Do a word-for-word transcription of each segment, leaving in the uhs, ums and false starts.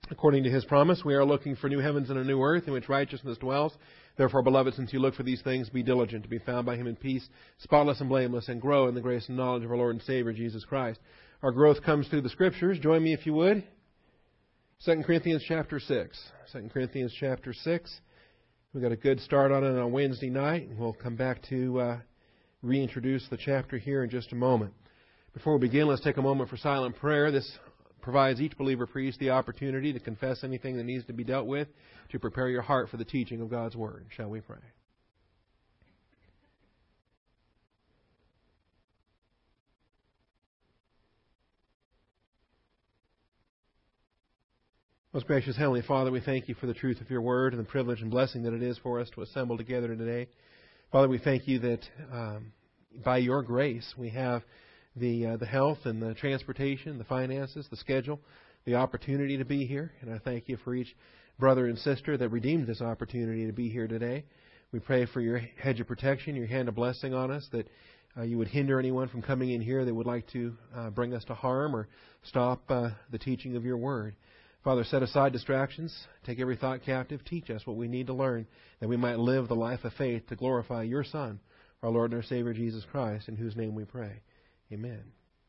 According to His promise, we are looking for new heavens and a new earth in which righteousness dwells. Therefore, beloved, since you look for these things, be diligent to be found by Him in peace, spotless and blameless, and grow in the grace and knowledge of our Lord and Savior, Jesus Christ. Our growth comes through the Scriptures. Join me if you would. Second Corinthians chapter six. Second Corinthians chapter six. We got a good start on it on Wednesday night, and we'll come back to uh, reintroduce the chapter here in just a moment. Before we begin, let's take a moment for silent prayer. This provides each believer priest the opportunity to confess anything that needs to be dealt with, to prepare your heart for the teaching of God's Word. Shall we pray? Most gracious Heavenly Father, we thank You for the truth of Your Word and the privilege and blessing that it is for us to assemble together today. Father, we thank You that um, by Your grace we have the uh, the health and the transportation, the finances, the schedule, the opportunity to be here. And I thank You for each brother and sister that redeemed this opportunity to be here today. We pray for Your hedge of protection, Your hand of blessing on us, that uh, You would hinder anyone from coming in here that would like to uh, bring us to harm or stop uh, the teaching of Your Word. Father, set aside distractions, take every thought captive, teach us what we need to learn, that we might live the life of faith to glorify Your Son, our Lord and our Savior, Jesus Christ, in whose name we pray. Amen.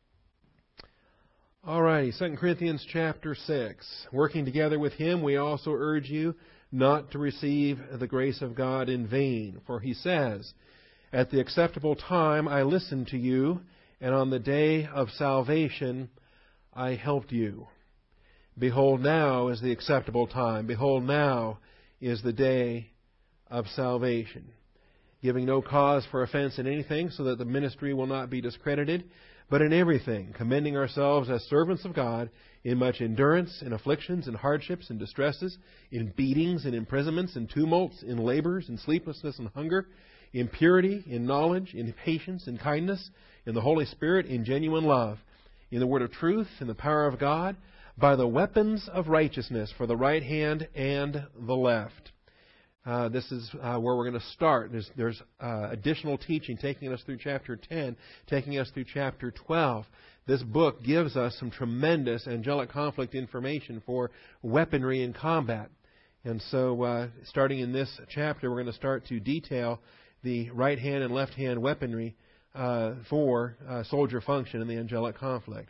All righty, Second Corinthians chapter six. Working together with Him, we also urge you not to receive the grace of God in vain. For He says, "At the acceptable time I listened to you, and on the day of salvation I helped you. Behold, now is the acceptable time. Behold, now is the day of salvation." Giving no cause for offense in anything, so that the ministry will not be discredited, but in everything, commending ourselves as servants of God, in much endurance, in afflictions, in hardships, in distresses, in beatings, in imprisonments, in tumults, in labors, in sleeplessness and hunger, in purity, in knowledge, in patience, in kindness, in the Holy Spirit, in genuine love, in the word of truth, in the power of God, by the weapons of righteousness for the right hand and the left. Uh, this is uh, where we're going to start. There's, there's uh, additional teaching taking us through chapter ten, taking us through chapter twelve. This book gives us some tremendous angelic conflict information for weaponry in combat. And so uh, starting in this chapter, we're going to start to detail the right hand and left hand weaponry uh, for uh, soldier function in the angelic conflict.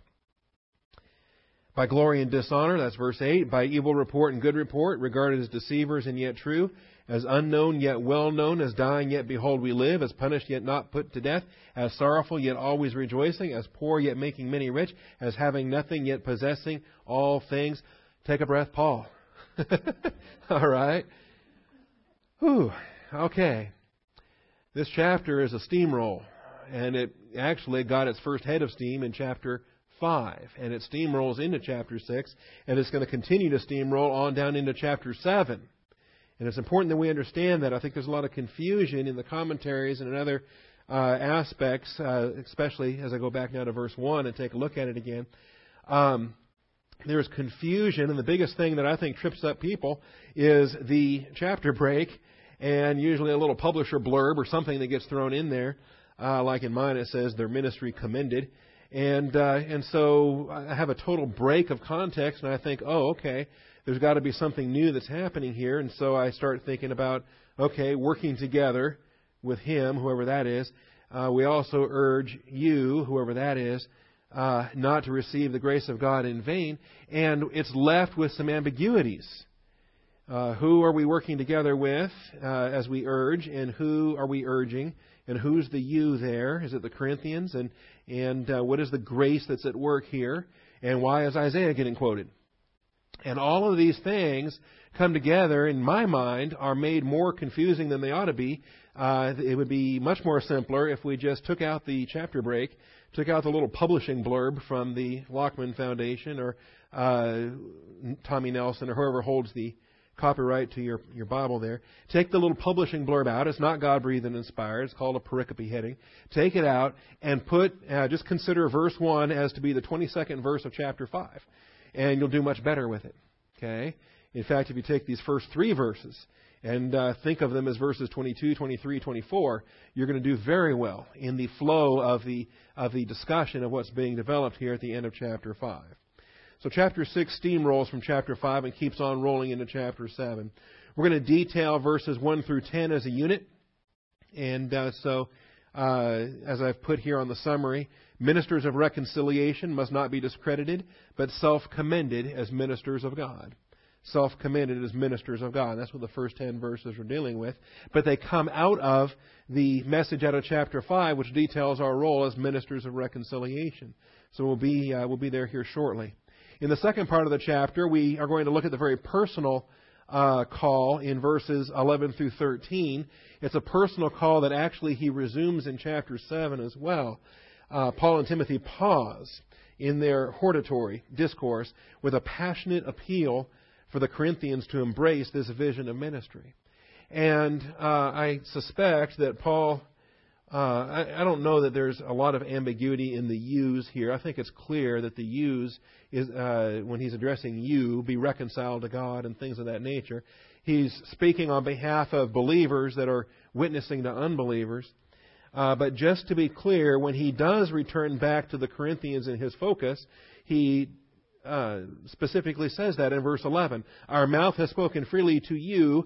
By glory and dishonor, that's verse eight. By evil report and good report, regarded as deceivers and yet true, as unknown yet well known, as dying yet behold we live, as punished yet not put to death, as sorrowful yet always rejoicing, as poor yet making many rich, as having nothing yet possessing all things. Take a breath, Paul. All right. Whew. Okay. This chapter is a steamroll, and it actually got its first head of steam in chapter five, and it steamrolls into chapter six, and it's going to continue to steamroll on down into chapter seven. And it's important that we understand that. I think there's a lot of confusion in the commentaries and in other uh, aspects, uh, especially as I go back now to verse one and take a look at it again. Um, there's confusion, and the biggest thing that I think trips up people is the chapter break, and usually a little publisher blurb or something that gets thrown in there. Uh, like in mine, it says, "Their ministry commended." And uh, and so I have a total break of context, and I think, oh, okay, there's got to be something new that's happening here. And so I start thinking about, okay, working together with Him, whoever that is. Uh, we also urge you, whoever that is, uh, not to receive the grace of God in vain. And it's left with some ambiguities. Uh, who are we working together with uh, as we urge, and who are we urging? And who's the you there? Is it the Corinthians? And and uh, what is the grace that's at work here? And why is Isaiah getting quoted? And all of these things come together, in my mind, are made more confusing than they ought to be. Uh, it would be much more simpler if we just took out the chapter break, took out the little publishing blurb from the Lockman Foundation or uh, Tommy Nelson or whoever holds the copyright to your, your Bible there. Take the little publishing blurb out. It's not God-breathed and inspired. It's called a pericope heading. Take it out and put, uh, just consider verse one as to be the twenty-second verse of chapter five. And you'll do much better with it. Okay? In fact, if you take these first three verses and uh, think of them as verses twenty-two, twenty-three, twenty-four, you're going to do very well in the flow of the of the discussion of what's being developed here at the end of chapter five. So chapter six steamrolls from chapter five and keeps on rolling into chapter seven. We're going to detail verses one through ten as a unit. And uh, so, uh, as I've put here on the summary, ministers of reconciliation must not be discredited, but self-commended as ministers of God. Self-commended as ministers of God. That's what the first ten verses are dealing with. But they come out of the message out of chapter five, which details our role as ministers of reconciliation. So we'll be uh, we'll be there here shortly. In the second part of the chapter, we are going to look at the very personal uh, call in verses eleven through thirteen. It's a personal call that actually he resumes in chapter seven as well. Uh, Paul and Timothy pause in their hortatory discourse with a passionate appeal for the Corinthians to embrace this vision of ministry. And uh, I suspect that Paul, uh, I, I don't know that there's a lot of ambiguity in the yous here. I think it's clear that the yous, is, uh, when he's addressing you, be reconciled to God and things of that nature. He's speaking on behalf of believers that are witnessing to unbelievers. Uh, but just to be clear, when he does return back to the Corinthians in his focus, he Uh, specifically says that in verse eleven. Our mouth has spoken freely to you,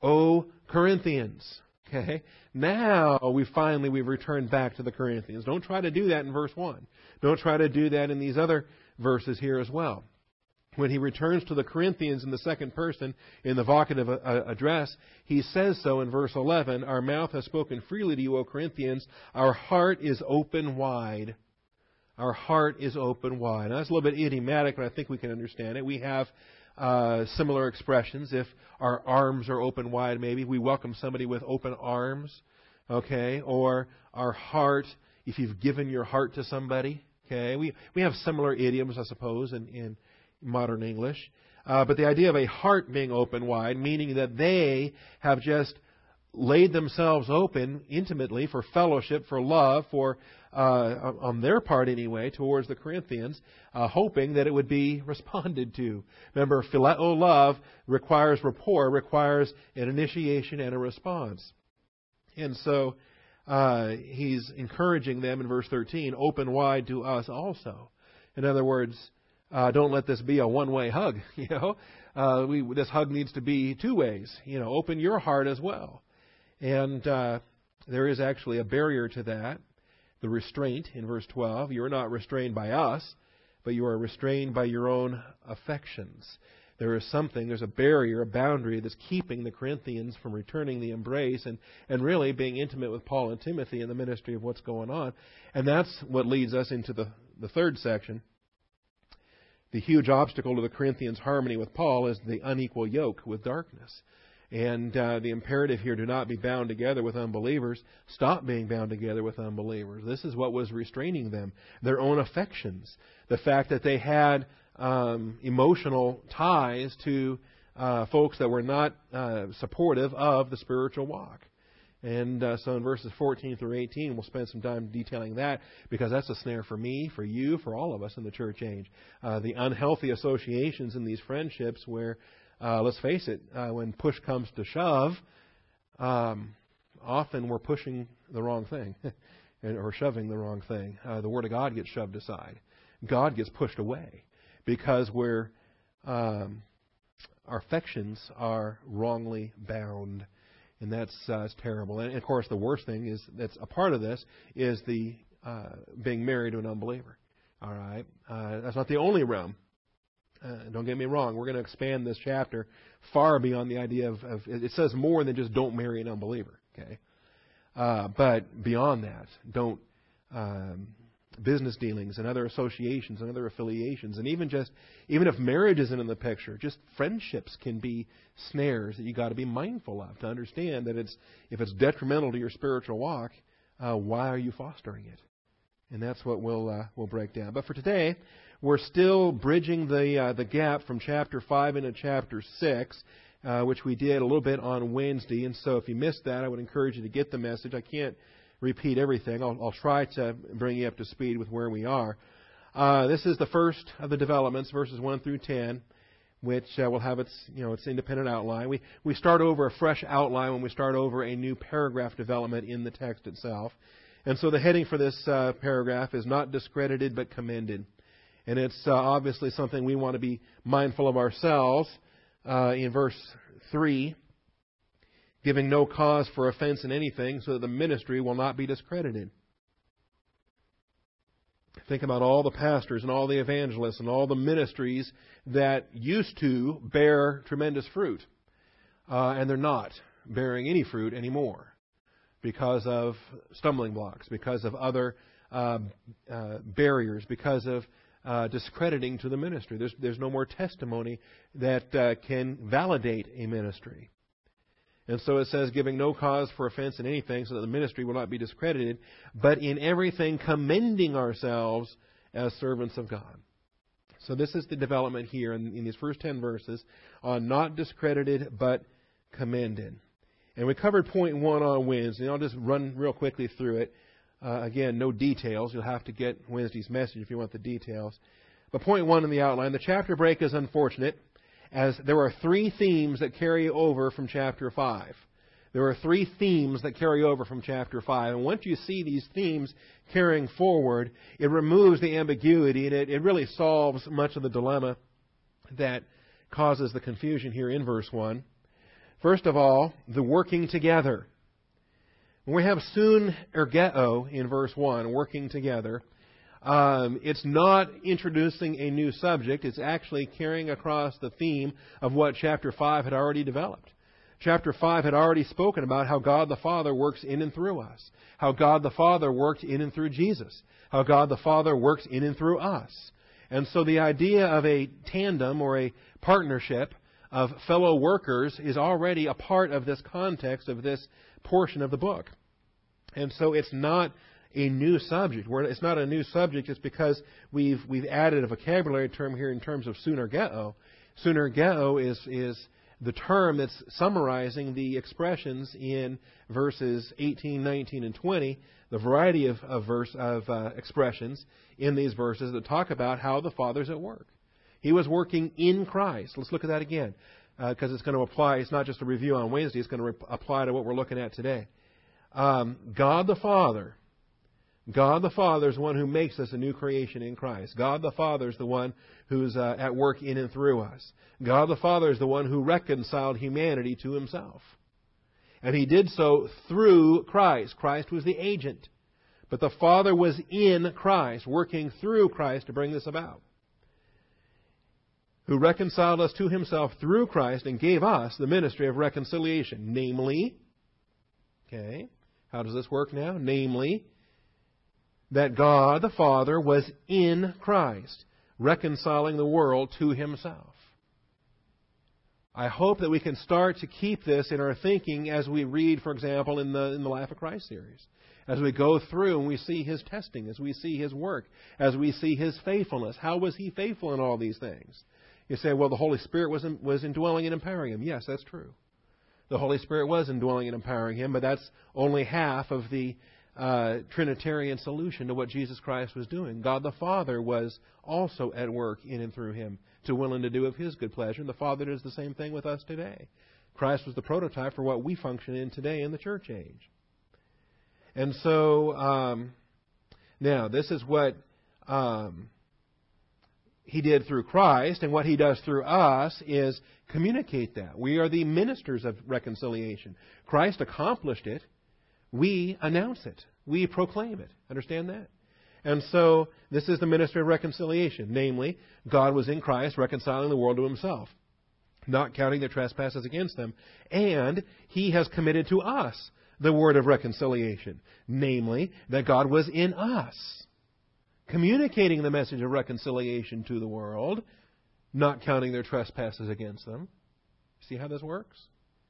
O Corinthians. Okay? Now we finally we've returned back to the Corinthians. Don't try to do that in verse one. Don't try to do that in these other verses here as well. When he returns to the Corinthians in the second person in the vocative uh, address, he says so in verse eleven. Our mouth has spoken freely to you, O Corinthians. Our heart is open wide. Our heart is open wide. Now, that's a little bit idiomatic, but I think we can understand it. We have uh, similar expressions. If our arms are open wide, maybe we welcome somebody with open arms, okay? Or our heart, if you've given your heart to somebody, okay? We we have similar idioms, I suppose, in, in modern English. Uh, but the idea of a heart being open wide, meaning that they have just laid themselves open intimately for fellowship, for love, for uh, on their part anyway, towards the Corinthians, uh, hoping that it would be responded to. Remember, phileo love requires rapport, requires an initiation and a response. And so uh, he's encouraging them in verse thirteen, open wide to us also. In other words, uh, don't let this be a one-way hug. You know, uh, we, this hug needs to be two ways. You know, open your heart as well. And uh, there is actually a barrier to that, the restraint in verse twelve. You are not restrained by us, but you are restrained by your own affections. There is something, there's a barrier, a boundary that's keeping the Corinthians from returning the embrace and, and really being intimate with Paul and Timothy in the ministry of what's going on. And that's what leads us into the, the third section. The huge obstacle to the Corinthians' harmony with Paul is the unequal yoke with darkness. And uh, the imperative here, do not be bound together with unbelievers. Stop being bound together with unbelievers. This is what was restraining them. Their own affections. The fact that they had um, emotional ties to uh, folks that were not uh, supportive of the spiritual walk. And uh, so in verses fourteen through eighteen, we'll spend some time detailing that, because that's a snare for me, for you, for all of us in the church age. Uh, the unhealthy associations in these friendships where, Uh, let's face it, uh, when push comes to shove, um, often we're pushing the wrong thing or shoving the wrong thing. Uh, the Word of God gets shoved aside. God gets pushed away because we're, um, our affections are wrongly bound. And that's, uh, that's terrible. And, of course, the worst thing is that's a part of this is the uh, being married to an unbeliever. All right? Uh, that's not the only realm. Uh, don't get me wrong, we're going to expand this chapter far beyond the idea of, of it says more than just don't marry an unbeliever, okay? Uh, but beyond that, don't, um, business dealings and other associations and other affiliations, and even just, even if marriage isn't in the picture, just friendships can be snares that you got to be mindful of to understand that it's, if it's detrimental to your spiritual walk, uh, why are you fostering it? And that's what we'll, uh, we'll break down. But for today, we're still bridging the uh, the gap from chapter five into chapter six, uh, which we did a little bit on Wednesday. And so if you missed that, I would encourage you to get the message. I can't repeat everything. I'll, I'll try to bring you up to speed with where we are. Uh, this is the first of the developments, verses one through ten, which uh, will have its you know its independent outline. We we start over a fresh outline when we start over a new paragraph development in the text itself. And so the heading for this uh, paragraph is not discredited but commended. And it's uh, obviously something we want to be mindful of ourselves. Uh, in verse three, giving no cause for offense in anything, so that the ministry will not be discredited. Think about all the pastors and all the evangelists and all the ministries that used to bear tremendous fruit. Uh, and they're not bearing any fruit anymore because of stumbling blocks, because of other uh, uh, barriers, because of uh, discrediting to the ministry. There's, there's no more testimony that uh, can validate a ministry. And so it says, giving no cause for offense in anything, so that the ministry will not be discredited, but in everything commending ourselves as servants of God. So this is the development here in, in these first ten verses on not discredited, but commended. And we covered point one on Wednesday, and I'll just run real quickly through it. Uh, again, no details. You'll have to get Wednesday's message if you want the details. But point one in the outline, the chapter break is unfortunate, as there are three themes that carry over from chapter five. There are three themes that carry over from chapter five. And once you see these themes carrying forward, it removes the ambiguity, and it, it really solves much of the dilemma that causes the confusion here in verse one. First of all, the working together. When we have soon ergeo in verse one, working together, Um, it's not introducing a new subject. It's actually carrying across the theme of what chapter five had already developed. Chapter five had already spoken about how God the Father works in and through us, how God the Father worked in and through Jesus, how God the Father works in and through us. And so the idea of a tandem or a partnership of fellow workers is already a part of this context of this portion of the book. And so it's not a new subject. It's not a new subject just because we've we've added a vocabulary term here in terms of sunergeo. Sunergeo is is the term that's summarizing the expressions in verses eighteen, nineteen, and twenty, the variety of, of verse of uh, expressions in these verses that talk about how the Father's at work. He was working in Christ. Let's look at that again, because uh, it's going to apply. It's not just a review on Wednesday. It's going to re- apply to what we're looking at today. Um, God the Father. God the Father is the one who makes us a new creation in Christ. God the Father is the one who's uh, at work in and through us. God the Father is the one who reconciled humanity to Himself. And He did so through Christ. Christ was the agent. But the Father was in Christ, working through Christ to bring this about. Who reconciled us to Himself through Christ and gave us the ministry of reconciliation. Namely, okay, how does this work now? Namely, that God the Father was in Christ, reconciling the world to Himself. I hope that we can start to keep this in our thinking as we read, for example, in the in the Life of Christ series. As we go through and we see His testing, as we see His work, as we see His faithfulness. How was He faithful in all these things? You say, well, the Holy Spirit was, in, was indwelling and empowering Him. Yes, that's true. The Holy Spirit was indwelling and empowering Him, but that's only half of the Uh, Trinitarian solution to what Jesus Christ was doing. God the Father was also at work in and through Him to will and to do of His good pleasure. And the Father does the same thing with us today. Christ was the prototype for what we function in today in the church age. And so, um, now, this is what um, He did through Christ, and what He does through us is communicate that. We are the ministers of reconciliation. Christ accomplished it. We announce it. We proclaim it. Understand that? And so, this is the ministry of reconciliation. Namely, God was in Christ reconciling the world to Himself, not counting their trespasses against them. And He has committed to us the word of reconciliation. Namely, that God was in us, communicating the message of reconciliation to the world, not counting their trespasses against them. See how this works?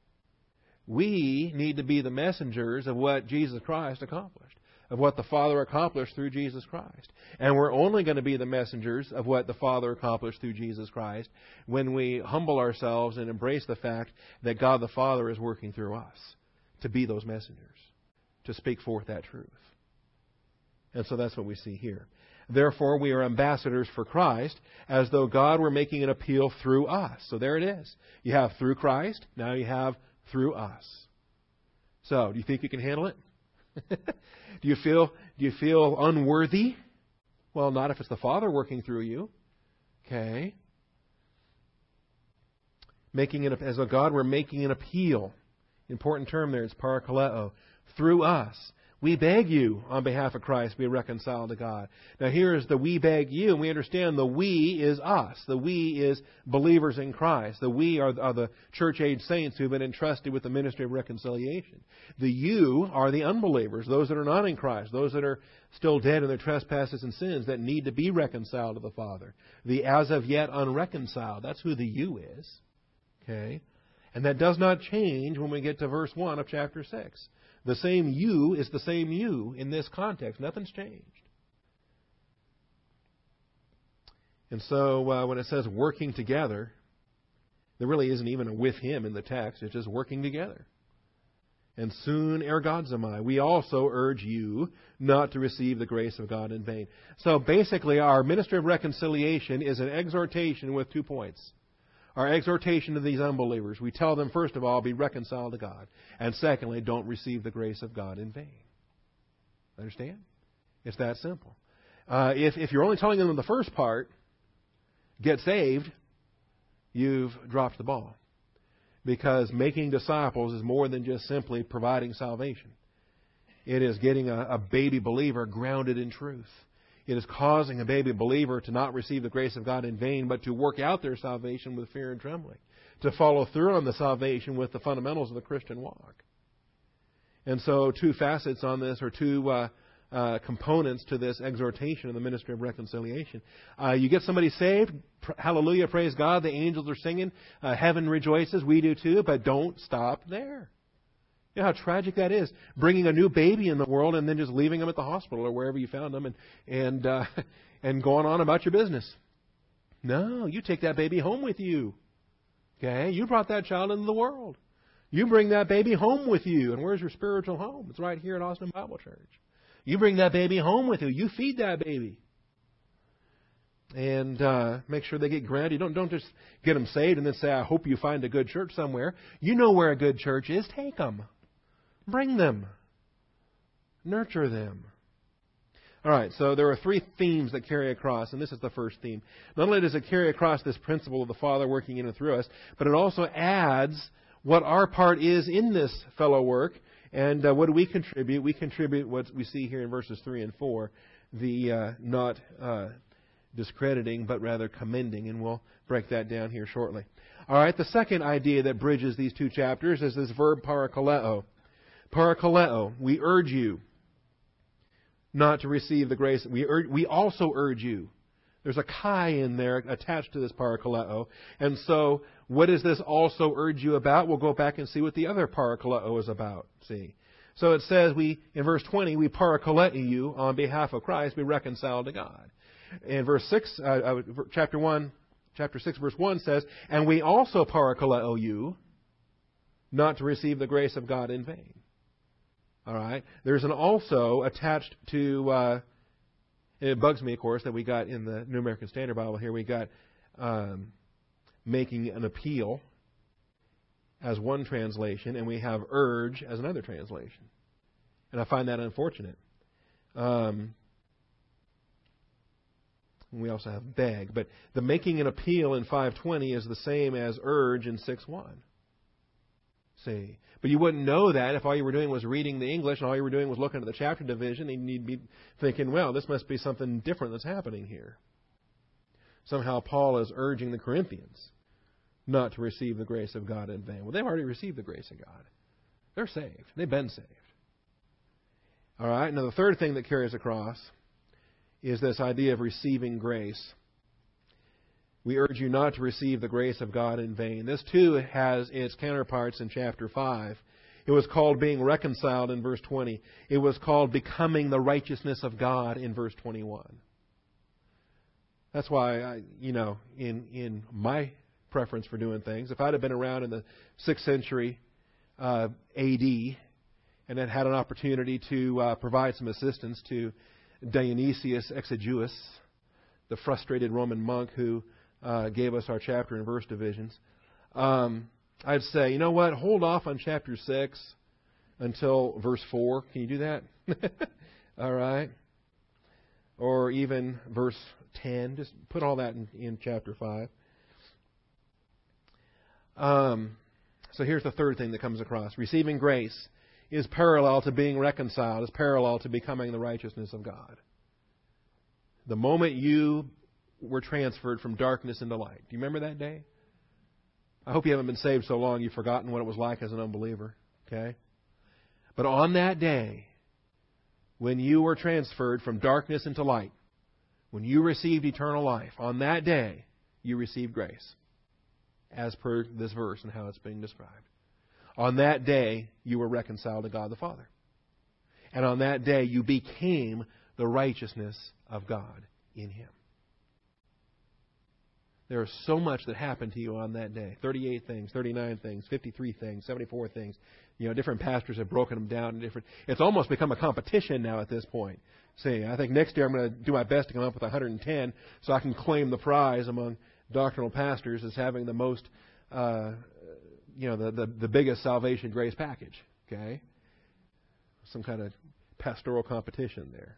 We need to be the messengers of what Jesus Christ accomplished, of what the Father accomplished through Jesus Christ. And we're only going to be the messengers of what the Father accomplished through Jesus Christ when we humble ourselves and embrace the fact that God the Father is working through us to be those messengers, to speak forth that truth. And so that's what we see here. Therefore, we are ambassadors for Christ, as though God were making an appeal through us. So there it is. You have through Christ, now you have through us. So, do you think you can handle it? do you feel do you feel unworthy? Well, not if it's the Father working through you. Okay. Making it, as a God, we're making an appeal. Important term there, it's parakaleo. Through us. We beg you, on behalf of Christ, be reconciled to God. Now here is the we beg you, and we understand the we is us. The we is believers in Christ. The we are, are the church-age saints who have been entrusted with the ministry of reconciliation. The you are the unbelievers, those that are not in Christ, those that are still dead in their trespasses and sins that need to be reconciled to the Father. The as of yet unreconciled, that's who the you is. Okay? And that does not change when we get to verse one of chapter six. The same you is the same you in this context. Nothing's changed. And so uh, when it says working together, there really isn't even a with him in the text. It's just working together. And soon, ergozomai, we also urge you not to receive the grace of God in vain. So basically, our ministry of reconciliation is an exhortation with two points. Our exhortation to these unbelievers, we tell them, first of all, be reconciled to God. And secondly, don't receive the grace of God in vain. Understand? It's that simple. Uh, if, if you're only telling them the first part, get saved, you've dropped the ball. Because making disciples is more than just simply providing salvation. It is getting a, a baby believer grounded in truth. It is causing a baby believer to not receive the grace of God in vain, but to work out their salvation with fear and trembling. To follow through on the salvation with the fundamentals of the Christian walk. And so two facets on this, or two uh, uh, components to this exhortation of the ministry of reconciliation. Uh, you get somebody saved, pr- hallelujah, praise God, the angels are singing, uh, heaven rejoices, we do too, but don't stop there. You know how tragic that is, bringing a new baby in the world and then just leaving them at the hospital or wherever you found them and and uh, and going on about your business. No, you take that baby home with you. Okay, you brought that child into the world. You bring that baby home with you. And where's your spiritual home? It's right here at Austin Bible Church. You bring that baby home with you. You feed that baby. And uh, make sure they get granted. You don't, don't just get them saved and then say, I hope you find a good church somewhere. You know where a good church is. Take them. Bring them. Nurture them. All right, so there are three themes that carry across, and this is the first theme. Not only does it carry across this principle of the Father working in and through us, but it also adds what our part is in this fellow work. And uh, what do we contribute? We contribute what we see here in verses three and four, the uh, not uh, discrediting, but rather commending. And we'll break that down here shortly. All right, the second idea that bridges these two chapters is this verb parakaleo. Parakaleo, we urge you not to receive the grace. We urge, we also urge you. There's a kai in there attached to this parakaleo. And so, what does this also urge you about? We'll go back and see what the other parakaleo is about. See, so it says we in verse twenty we parakaleo you on behalf of Christ, be reconciled to God. In verse six, uh, uh, chapter one, chapter six, verse one says, and we also parakaleo you not to receive the grace of God in vain. All right. There's an also attached to. Uh, it bugs me, of course, that we got in the New American Standard Bible here. We got um, making an appeal as one translation, and we have urge as another translation, and I find that unfortunate. Um, we also have beg, but the making an appeal in five twenty is the same as urge in six one. See. But you wouldn't know that if all you were doing was reading the English and all you were doing was looking at the chapter division, and you'd be thinking, well, this must be something different that's happening here. Somehow Paul is urging the Corinthians not to receive the grace of God in vain. Well, they've already received the grace of God. They're saved. They've been saved. All right. Now, the third thing that carries across is this idea of receiving grace. We urge you not to receive the grace of God in vain. This, too, has its counterparts in chapter five. It was called being reconciled in verse twenty. It was called becoming the righteousness of God in verse twenty-one. That's why, I, you know, in, in my preference for doing things, if I'd have been around in the sixth century uh, A D and had had an opportunity to uh, provide some assistance to Dionysius Exiguus, the frustrated Roman monk who Uh, gave us our chapter and verse divisions, um, I'd say, you know what, hold off on chapter six until verse four. Can you do that? All right. or even verse ten. Just put all that in, in chapter five. Um, so here's the third thing that comes across. Receiving grace is parallel to being reconciled, is parallel to becoming the righteousness of God. The moment you were transferred from darkness into light. Do you remember that day? I hope you haven't been saved so long you've forgotten what it was like as an unbeliever. Okay? But on that day, when you were transferred from darkness into light, when you received eternal life, on that day, you received grace, as per this verse and how it's being described. On that day, you were reconciled to God the Father. And on that day, you became the righteousness of God in Him. There is so much that happened to you on that day. thirty-eight things, thirty-nine things, fifty-three things, seventy-four things. You know, different pastors have broken them down in different... It's almost become a competition now at this point. See, I think next year I'm going to do my best to come up with one hundred ten so I can claim the prize among doctrinal pastors as having the most, uh, you know, the, the, the biggest salvation grace package. Okay? Some kind of pastoral competition there.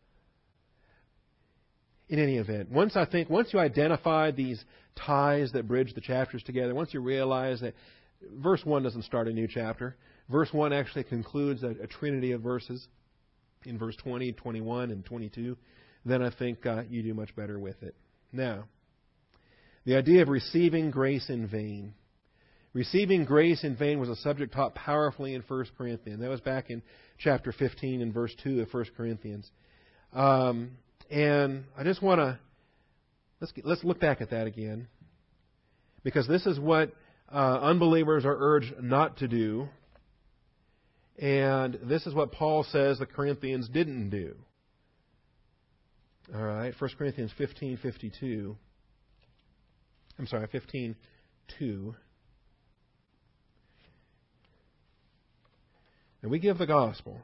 In any event, once I think, once you identify these ties that bridge the chapters together, once you realize that verse one doesn't start a new chapter, verse one actually concludes a, a trinity of verses in verse twenty, twenty-one, and twenty-two, then I think uh, you do much better with it. Now, the idea of receiving grace in vain. Receiving grace in vain was a subject taught powerfully in First Corinthians. That was back in chapter fifteen and verse two of First Corinthians. Um, and I just want to, let's, let's look back at that again. Because this is what uh, unbelievers are urged not to do. And this is what Paul says the Corinthians didn't do. All right, First Corinthians fifteen fifty-two. I'm sorry, fifteen two. And we give the gospel.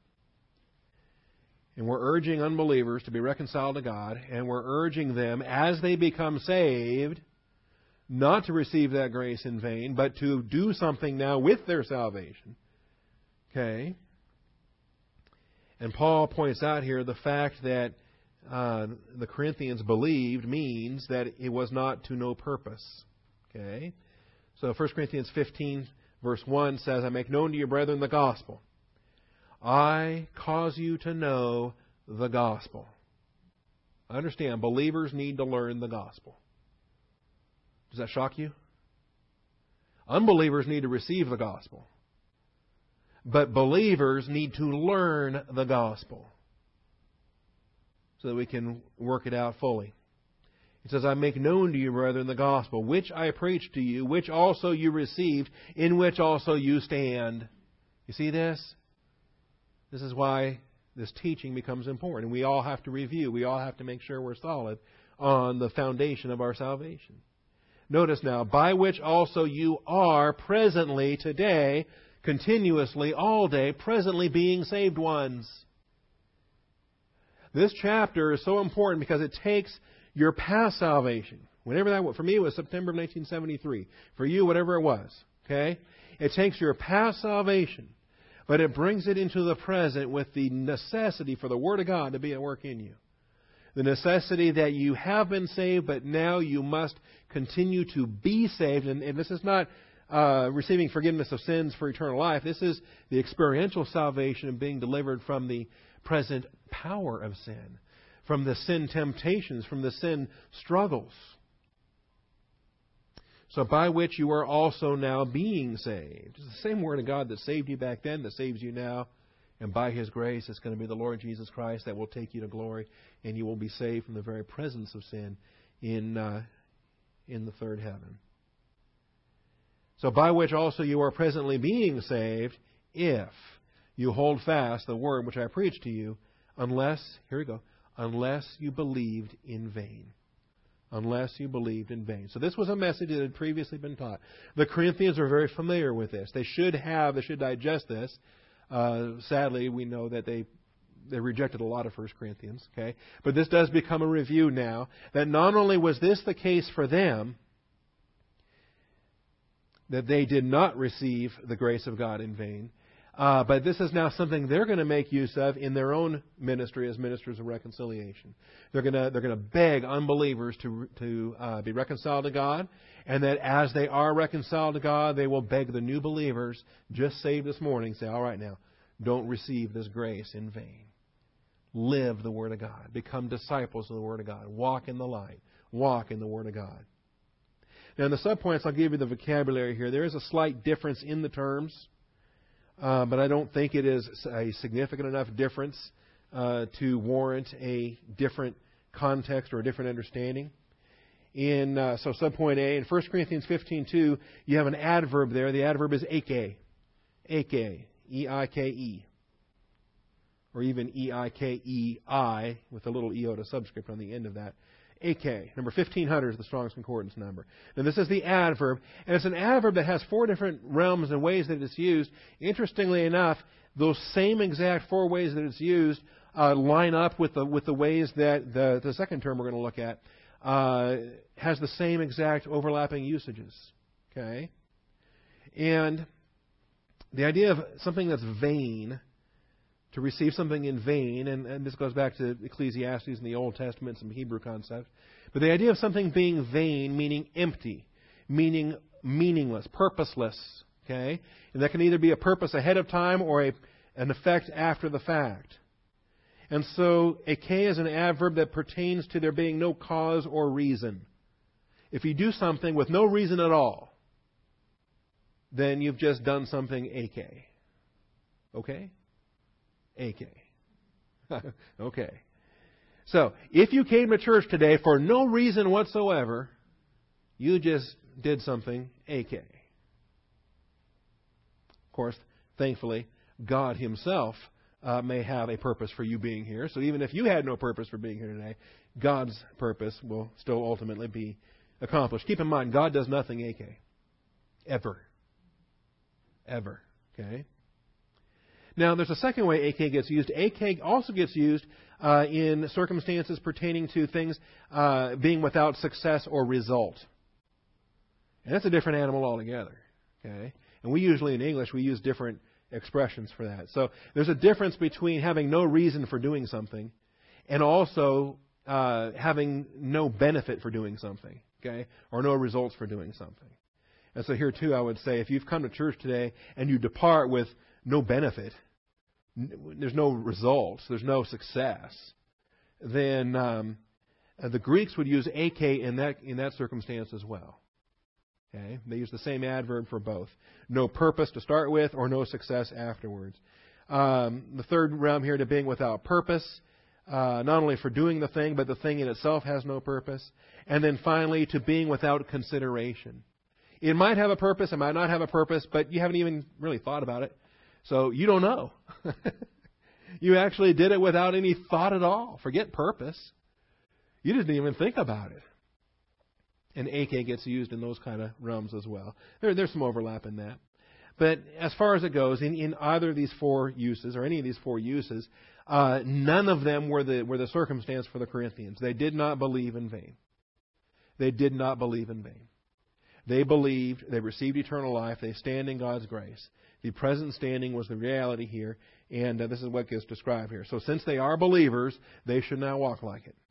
And we're urging unbelievers to be reconciled to God. And we're urging them, as they become saved, not to receive that grace in vain, but to do something now with their salvation. Okay? And Paul points out here the fact that uh, the Corinthians believed means that it was not to no purpose. Okay? So First Corinthians fifteen, verse one says, I make known to you, brethren, the gospel. I cause you to know the gospel. I understand, believers need to learn the gospel. Does that shock you? Unbelievers need to receive the gospel. But believers need to learn the gospel so that we can work it out fully. It says, I make known to you, brethren, the gospel, which I preached to you, which also you received, in which also you stand. You see this? This is why this teaching becomes important. And we all have to review. We all have to make sure we're solid on the foundation of our salvation. Notice now, by which also you are presently, today, continuously, all day, presently being saved ones. This chapter is so important because it takes your past salvation, whenever that was. For me, it was September of nineteen seventy-three. For you, whatever it was. Okay? It takes your past salvation, but it brings it into the present with the necessity for the Word of God to be at work in you. The necessity that you have been saved, but now you must continue to be saved. And, and this is not uh, receiving forgiveness of sins for eternal life. This is the experiential salvation of being delivered from the present power of sin, from the sin temptations, from the sin struggles. So by which you are also now being saved. It's the same Word of God that saved you back then, that saves you now. And by His grace, it's going to be the Lord Jesus Christ that will take you to glory, and you will be saved from the very presence of sin in uh, in the third heaven. So by which also you are presently being saved, if you hold fast the word which I preached to you, unless, here we go, unless you believed in vain. Unless you believed in vain. So this was a message that had previously been taught. The Corinthians are very familiar with this. They should have, they should digest this. Uh, sadly, we know that they they rejected a lot of First Corinthians. Okay, but this does become a review now. That not only was this the case for them, that they did not receive the grace of God in vain, Uh, but this is now something they're going to make use of in their own ministry as ministers of reconciliation. They're going to they're going to beg unbelievers to to uh, be reconciled to God, and that as they are reconciled to God, they will beg the new believers just saved this morning, say, all right now, don't receive this grace in vain. Live the Word of God. Become disciples of the Word of God. Walk in the light. Walk in the Word of God. Now, in the subpoints, I'll give you the vocabulary here. There is a slight difference in the terms. Uh, but I don't think it is a significant enough difference uh, to warrant a different context or a different understanding. In uh, so subpoint A, in First Corinthians fifteen two, you have an adverb there. The adverb is eike. Eike. E I K E. Or even E I K E I with a little iota subscript on the end of that. Eike. Number fifteen hundred is the Strong's Concordance number. Now this is the adverb, and it's an adverb that has four different realms and ways that it's used. Interestingly enough, those same exact four ways that it's used uh, line up with the with the ways that the, the second term we're going to look at uh, has the same exact overlapping usages. Okay? And the idea of something that's vain, to receive something in vain, and, and this goes back to Ecclesiastes in the Old Testament, some Hebrew concepts. But the idea of something being vain, meaning empty, meaning meaningless, purposeless. Okay? And that can either be a purpose ahead of time or a, an effect after the fact. And so, eike is an adverb that pertains to there being no cause or reason. If you do something with no reason at all, then you've just done something eike. Okay? Eike. Okay. So, if you came to church today for no reason whatsoever, you just did something eike. Of course, thankfully, God Himself uh, may have a purpose for you being here. So even if you had no purpose for being here today, God's purpose will still ultimately be accomplished. Keep in mind, God does nothing eike. Ever. Ever. Okay? Now, there's a second way eike gets used. Eike also gets used uh, in circumstances pertaining to things uh, being without success or result. And that's a different animal altogether. Okay? And we usually, in English, we use different expressions for that. So there's a difference between having no reason for doing something and also uh, having no benefit for doing something. Okay? Or no results for doing something. And so here, too, I would say, if you've come to church today and you depart with no benefit, there's no results, there's no success, then um, the Greeks would use eike in that in that circumstance as well. Okay, they use the same adverb for both: no purpose to start with, or no success afterwards. Um, the third realm here to being without purpose, uh, not only for doing the thing, but the thing in itself has no purpose. And then finally, to being without consideration. It might have a purpose, it might not have a purpose, but you haven't even really thought about it. So you don't know. You actually did it without any thought at all. Forget purpose. You didn't even think about it. And eike gets used in those kind of realms as well. There, there's some overlap in that. But as far as it goes, in, in either of these four uses, or any of these four uses, uh, none of them were the, were the circumstance for the Corinthians. They did not believe in vain. They did not believe in vain. They believed, they received eternal life, they stand in God's grace. The present standing was the reality here, and uh, this is what gets described here. So since they are believers, they should now walk like it.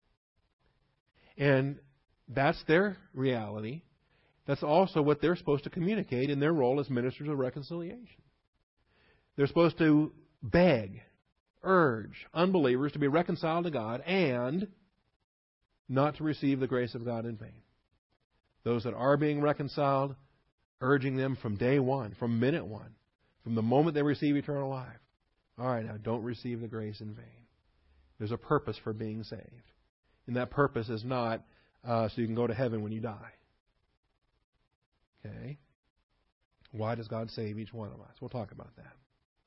And that's their reality. That's also what they're supposed to communicate in their role as ministers of reconciliation. They're supposed to beg, urge unbelievers to be reconciled to God and not to receive the grace of God in vain. Those that are being reconciled, urging them from day one, from minute one, from the moment they receive eternal life. All right, now don't receive the grace in vain. There's a purpose for being saved. And that purpose is not uh, so you can go to heaven when you die. Okay? Why does God save each one of us? We'll talk about that.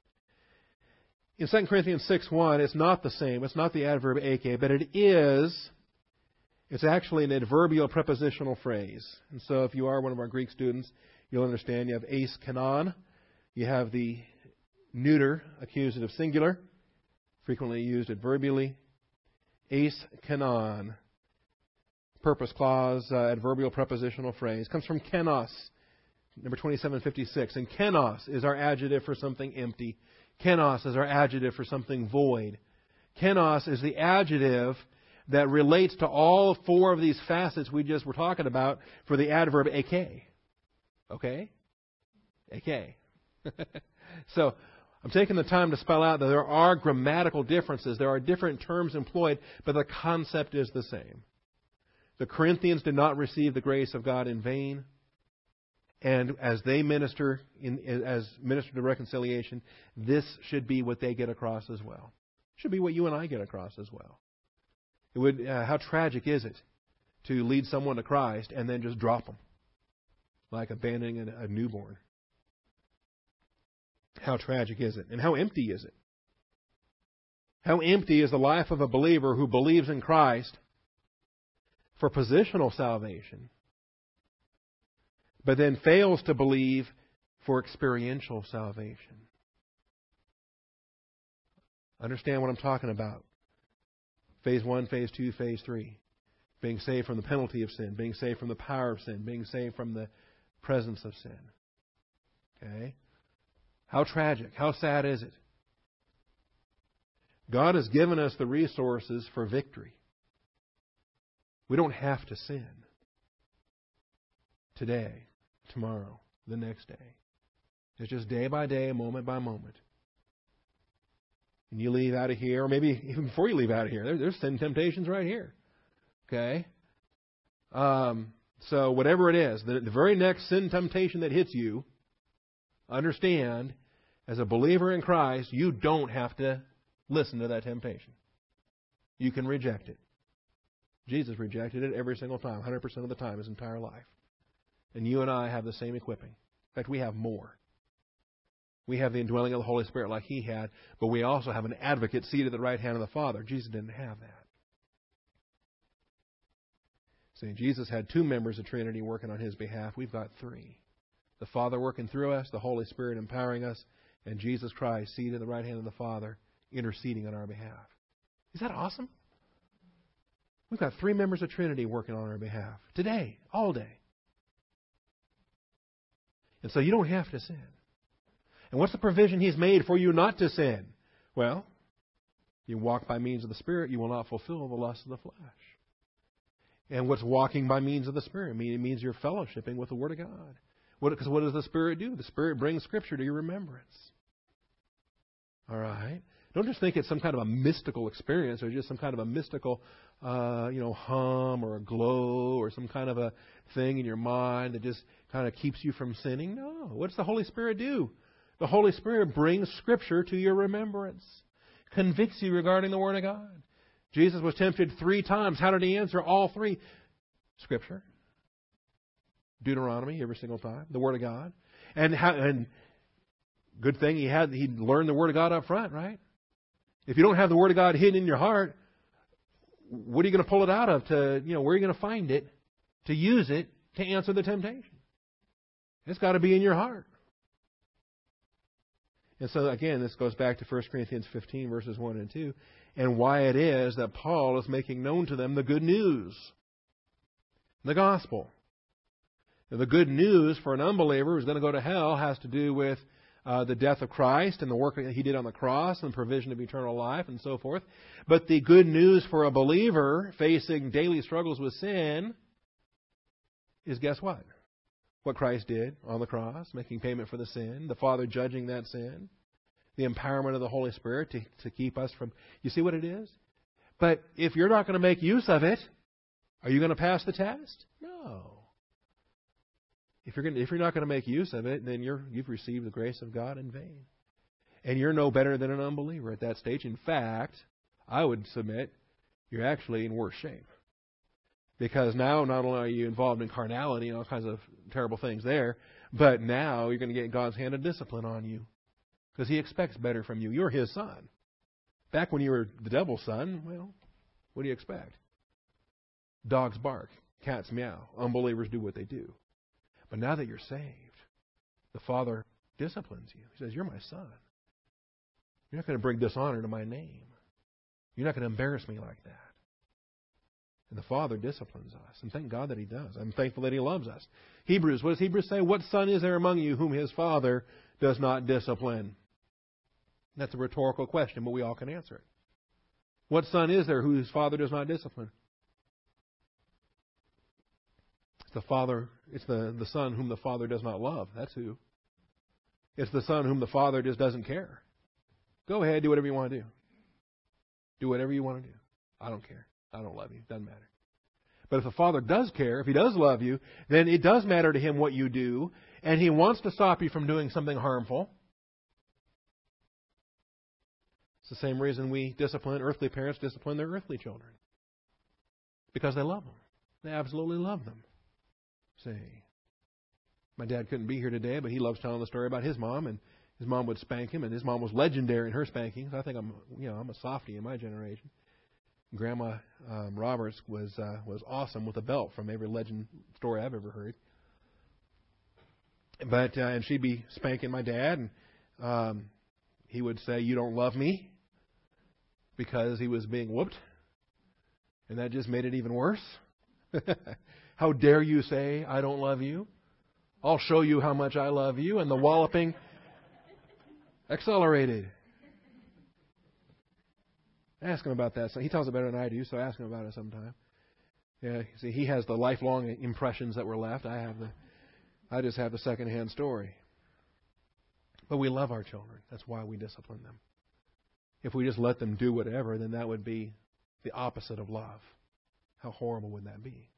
In Second Corinthians six one, it's not the same. It's not the adverb eike, but it is... It's actually an adverbial prepositional phrase. And so if you are one of our Greek students, you'll understand you have eis kanon. You have the neuter accusative singular, frequently used adverbially. Eis kanon. Purpose clause, uh, adverbial prepositional phrase. Comes from kenos, Number twenty-seven fifty-six. And kenos is our adjective for something empty. Kenos is our adjective for something void. Kenos is the adjective that relates to all four of these facets we just were talking about for the adverb eke. Okay? Eke. So, I'm taking the time to spell out that there are grammatical differences. There are different terms employed, but the concept is the same. The Corinthians did not receive the grace of God in vain. And as they minister in, as minister to reconciliation, this should be what they get across as well. It should be what you and I get across as well. It would. Uh, how tragic is it to lead someone to Christ and then just drop them, like abandoning a, a newborn? How tragic is it? And how empty is it? How empty is the life of a believer who believes in Christ for positional salvation, but then fails to believe for experiential salvation? Understand what I'm talking about. Phase one, phase two, phase three. Being saved from the penalty of sin, being saved from the power of sin, being saved from the presence of sin. Okay? How tragic, how sad is it? God has given us the resources for victory. We don't have to sin. Today, tomorrow, the next day. It's just day by day, moment by moment. And you leave out of here, or maybe even before you leave out of here, there, there's sin temptations right here. Okay? Um, so whatever it is, the, the very next sin temptation that hits you, understand, as a believer in Christ, you don't have to listen to that temptation. You can reject it. Jesus rejected it every single time, one hundred percent of the time, his entire life. And you and I have the same equipping. In fact, we have more. We have the indwelling of the Holy Spirit like he had, but we also have an advocate seated at the right hand of the Father. Jesus didn't have that. See, Jesus had two members of Trinity working on his behalf. We've got three. The Father working through us, the Holy Spirit empowering us, and Jesus Christ seated at the right hand of the Father interceding on our behalf. Is that awesome? We've got three members of Trinity working on our behalf. Today, all day. And so you don't have to sin. And what's the provision he's made for you not to sin? Well, you walk by means of the Spirit, you will not fulfill the lust of the flesh. And what's walking by means of the Spirit? I mean, it means you're fellowshipping with the Word of God. Because what, what does the Spirit do? The Spirit brings Scripture to your remembrance. All right? Don't just think it's some kind of a mystical experience or just some kind of a mystical, uh, you know, hum or a glow or some kind of a thing in your mind that just kind of keeps you from sinning. No. What does the Holy Spirit do? The Holy Spirit brings Scripture to your remembrance, convicts you regarding the Word of God. Jesus was tempted three times. How did he answer all three? Scripture. Deuteronomy every single time. The Word of God. And how, and good thing he had he learned the Word of God up front, right? If you don't have the Word of God hidden in your heart, what are you going to pull it out of? To you know, where are you going to find it to use it to answer the temptation? It's got to be in your heart. And so again, this goes back to First Corinthians fifteen, verses one and two, and why it is that Paul is making known to them the good news, the gospel. Now, the good news for an unbeliever who's going to go to hell has to do with uh, the death of Christ and the work that he did on the cross and the provision of eternal life and so forth. But the good news for a believer facing daily struggles with sin is, guess what? What Christ did on the cross, making payment for the sin, the Father judging that sin, the empowerment of the Holy Spirit to, to keep us from... You see what it is? But if you're not going to make use of it, are you going to pass the test? No. If you're, going to, if you're not going to make use of it, then you're, you've received the grace of God in vain. And you're no better than an unbeliever at that stage. In fact, I would submit you're actually in worse shape. Because now not only are you involved in carnality and all kinds of terrible things there, but now you're going to get God's hand of discipline on you. Because He expects better from you. You're His son. Back when you were the devil's son, well, what do you expect? Dogs bark, cats meow, unbelievers do what they do. But now that you're saved, the Father disciplines you. He says, you're my son. You're not going to bring dishonor to my name. You're not going to embarrass me like that. And the Father disciplines us. And thank God that He does. I'm thankful that He loves us. Hebrews, what does Hebrews say? What son is there among you whom his father does not discipline? That's a rhetorical question, but we all can answer it. What son is there whose father does not discipline? It's the father, it's the, the son whom the Father does not love. That's who. It's the son whom the Father just doesn't care. Go ahead, do whatever you want to do. Do whatever you want to do. I don't care. I don't love you. Doesn't matter. But if the Father does care, if He does love you, then it does matter to Him what you do, and He wants to stop you from doing something harmful. It's the same reason we discipline, earthly parents discipline their earthly children. Because they love them. They absolutely love them. See, my dad couldn't be here today, but he loves telling the story about his mom, and his mom would spank him, and his mom was legendary in her spankings. I think I'm, you know, I'm a softie in my generation. Grandma um, Roberts was uh, was awesome with a belt from every legend story I've ever heard. But uh, and she'd be spanking my dad, and um, he would say, "You don't love me," because he was being whooped, and that just made it even worse. How dare you say I don't love you? I'll show you how much I love you, and the walloping accelerated. Ask him about that. So he tells it better than I do, so ask him about it sometime. Yeah, see, he has the lifelong impressions that were left. I have the, I just have the secondhand story. But we love our children. That's why we discipline them. If we just let them do whatever, then that would be the opposite of love. How horrible would that be?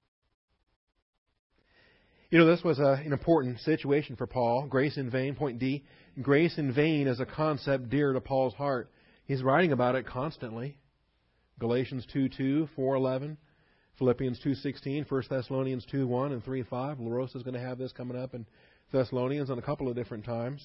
You know, this was a, an important situation for Paul. Grace in vain, point D. Grace in vain is a concept dear to Paul's heart. He's writing about it constantly. Galatians two two, four eleven, Philippians two sixteen, First Thessalonians two one, and three five. LaRosa is going to have this coming up in Thessalonians on a couple of different times.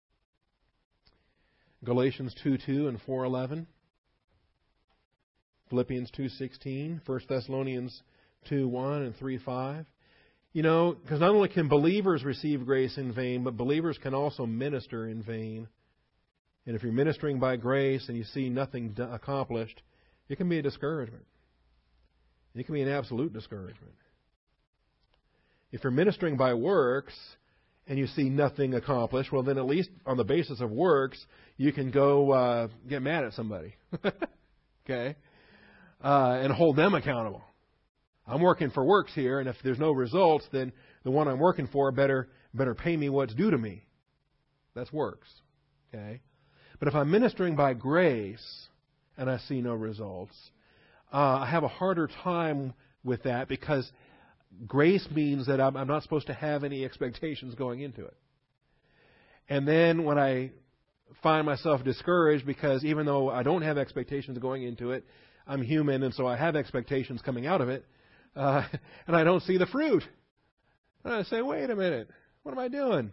Galatians two two and four eleven. Philippians two sixteen, First Thessalonians two one, and three five. You know, because not only can believers receive grace in vain, but believers can also minister in vain. And if you're ministering by grace and you see nothing accomplished, it can be a discouragement. It can be an absolute discouragement. If you're ministering by works and you see nothing accomplished, well, then at least on the basis of works, you can go uh, get mad at somebody. Okay? Uh, and hold them accountable. I'm working for works here, and if there's no results, then the one I'm working for better better pay me what's due to me. That's works. Okay? But if I'm ministering by grace and I see no results, uh, I have a harder time with that because grace means that I'm, I'm not supposed to have any expectations going into it. And then when I find myself discouraged because even though I don't have expectations going into it, I'm human, and so I have expectations coming out of it, uh, and I don't see the fruit. And I say, wait a minute, what am I doing?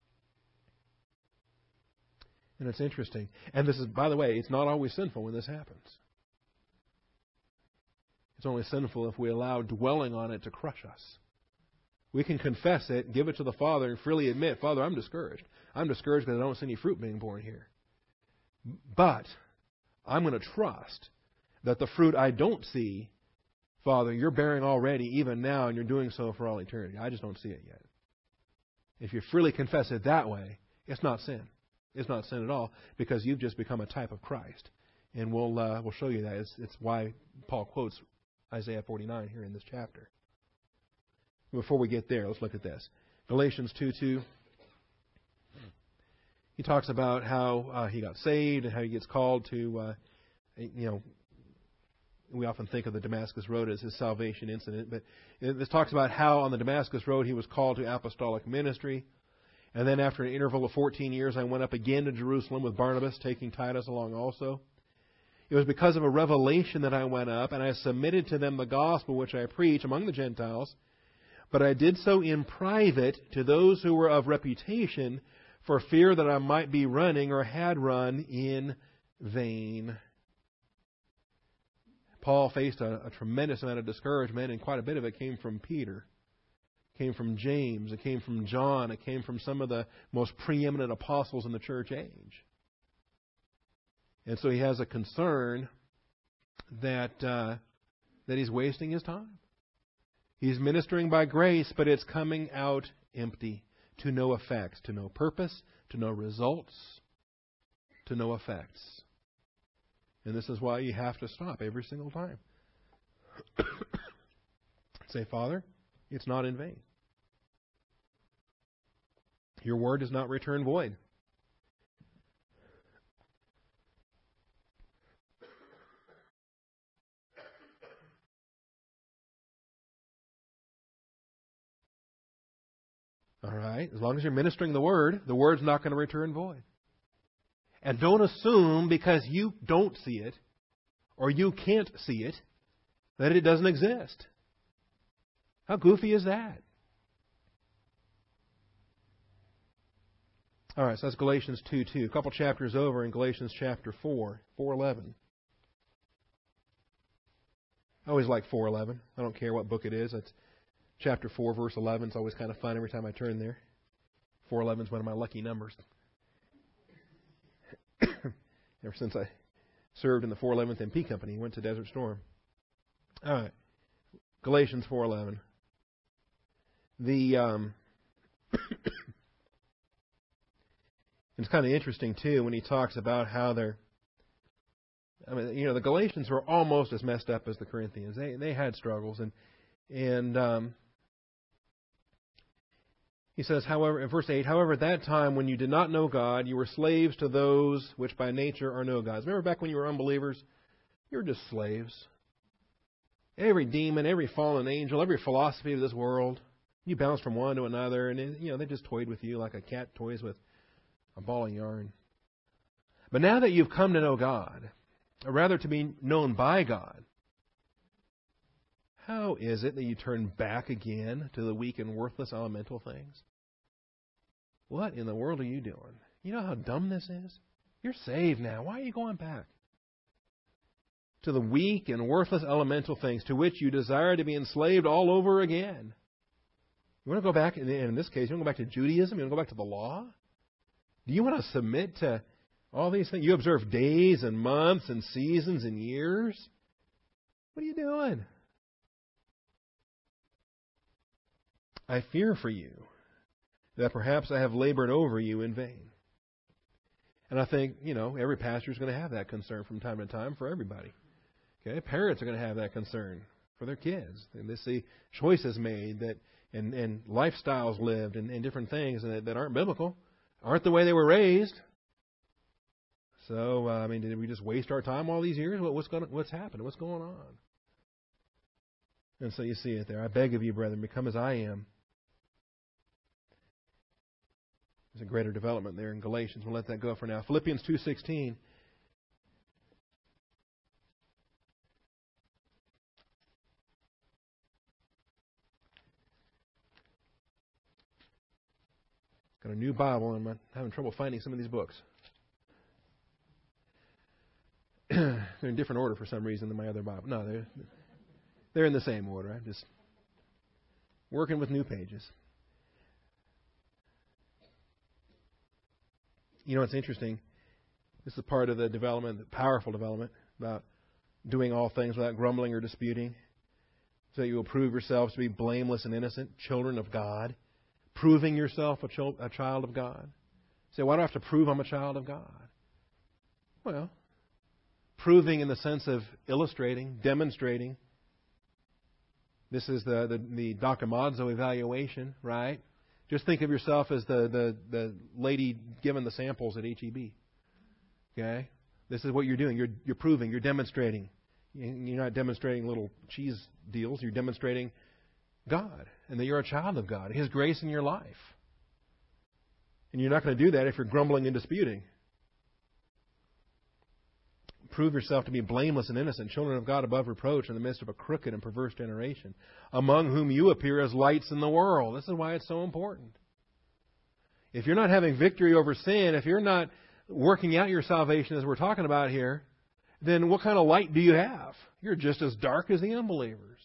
And it's interesting. And this is, by the way, it's not always sinful when this happens. It's only sinful if we allow dwelling on it to crush us. We can confess it, give it to the Father, and freely admit, Father, I'm discouraged. I'm discouraged because I don't see any fruit being born here. But I'm going to trust that the fruit I don't see, Father, you're bearing already, even now, and you're doing so for all eternity. I just don't see it yet. If you freely confess it that way, it's not sin. It's not sin at all, because you've just become a type of Christ. And we'll uh, we'll show you that. It's, it's why Paul quotes Isaiah forty-nine here in this chapter. Before we get there, let's look at this. Galatians two two. He talks about how uh, he got saved and how he gets called to, uh, you know, we often think of the Damascus Road as his salvation incident, but this talks about how on the Damascus Road he was called to apostolic ministry. And then after an interval of fourteen years, I went up again to Jerusalem with Barnabas, taking Titus along also. It was because of a revelation that I went up, and I submitted to them the gospel which I preach among the Gentiles. But I did so in private to those who were of reputation, for fear that I might be running or had run in vain. Paul faced a, a tremendous amount of discouragement, and quite a bit of it came from Peter. It came from James. It came from John. It came from some of the most preeminent apostles in the church age. And so he has a concern that uh, that he's wasting his time. He's ministering by grace, but it's coming out empty, to no effects, to no purpose, to no results, to no effects. And this is why you have to stop every single time. Say, Father, it's not in vain. Your word does not return void. All right? As long as you're ministering the Word, the Word's not going to return void. And don't assume because you don't see it, or you can't see it, that it doesn't exist. How goofy is that? All right, so that's Galatians two two. A couple chapters over in Galatians chapter four, four eleven. I always like four eleven. I don't care what book it is. It's chapter four, verse eleven. It's always kind of fun every time I turn there. four eleven is one of my lucky numbers. Ever since I served in the four eleventh M P Company, went to Desert Storm. All right, Galatians four eleven. The um, it's kind of interesting too when he talks about how they're. I mean, you know, the Galatians were almost as messed up as the Corinthians. They they had struggles, and and um, he says, however, in verse eight, however, at that time when you did not know God, you were slaves to those which by nature are no gods. Remember back when you were unbelievers? You were just slaves. Every demon, every fallen angel, every philosophy of this world, you bounced from one to another, and you know they just toyed with you like a cat toys with a ball of yarn. But now that you've come to know God, or rather to be known by God, how is it that you turn back again to the weak and worthless elemental things? What in the world are you doing? You know how dumb this is? You're saved now. Why are you going back to the weak and worthless elemental things to which you desire to be enslaved all over again? You want to go back, and in this case, you want to go back to Judaism? You want to go back to the law? Do you want to submit to all these things? You observe days and months and seasons and years? What are you doing? I fear for you that perhaps I have labored over you in vain. And I think, you know, every pastor is going to have that concern from time to time for everybody. Okay, parents are going to have that concern for their kids. And they see choices made that and, and lifestyles lived and, and different things that, that aren't biblical, aren't the way they were raised. So, uh, I mean, did we just waste our time all these years? What, what's going, what's happened? What's going on? And so you see it there. I beg of you, brethren, become as I am. There's a greater development there in Galatians. We'll let that go for now. Philippians two sixteen. Got a new Bible, and I'm having trouble finding some of these books. They're in different order for some reason than my other Bible. No, they're they're in the same order. I'm just working with new pages. You know, it's interesting. This is part of the development, the powerful development, about doing all things without grumbling or disputing, so that you will prove yourselves to be blameless and innocent, children of God, proving yourself a, ch- a child of God. Say, why do I have to prove I'm a child of God? Well, proving in the sense of illustrating, demonstrating. This is the, the, the dokimazo evaluation, right? Just think of yourself as the, the, the lady giving the samples at H E B. Okay? This is what you're doing. You're, you're proving. You're demonstrating. You're not demonstrating little cheese deals. You're demonstrating God and that you're a child of God, His grace in your life. And you're not going to do that if you're grumbling and disputing. Prove yourself to be blameless and innocent, children of God above reproach in the midst of a crooked and perverse generation, among whom you appear as lights in the world. This is why it's so important. If you're not having victory over sin, if you're not working out your salvation as we're talking about here, then what kind of light do you have? You're just as dark as the unbelievers.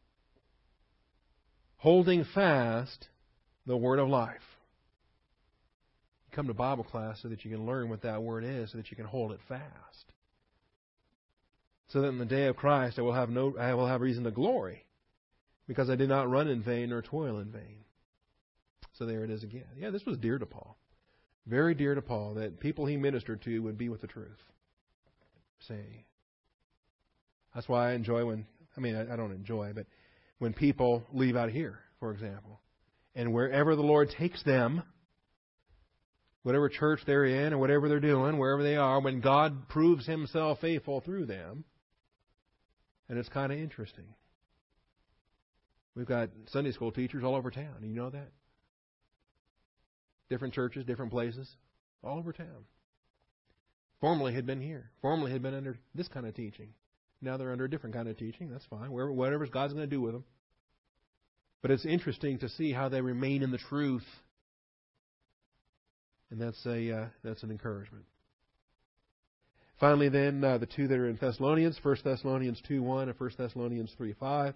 Holding fast the word of life. Come to Bible class so that you can learn what that word is, so that you can hold it fast. so that in the day of Christ I will have no, I will have reason to glory, because I did not run in vain or toil in vain. So there it is again. Yeah, this was dear to Paul. Very dear to Paul, that people he ministered to would be with the truth. See? That's why I enjoy when, I mean, I, I don't enjoy, but when people leave out here, for example, and wherever the Lord takes them, whatever church they're in or whatever they're doing, wherever they are, when God proves Himself faithful through them, and it's kind of interesting. We've got Sunday school teachers all over town. You know that? Different churches, different places, all over town. Formerly had been here. Formerly had been under this kind of teaching. Now they're under a different kind of teaching. That's fine. Whatever, whatever God's going to do with them. But it's interesting to see how they remain in the truth. And that's a uh, that's an encouragement. Finally, then, uh, the two that are in Thessalonians, First Thessalonians two one and First Thessalonians three five.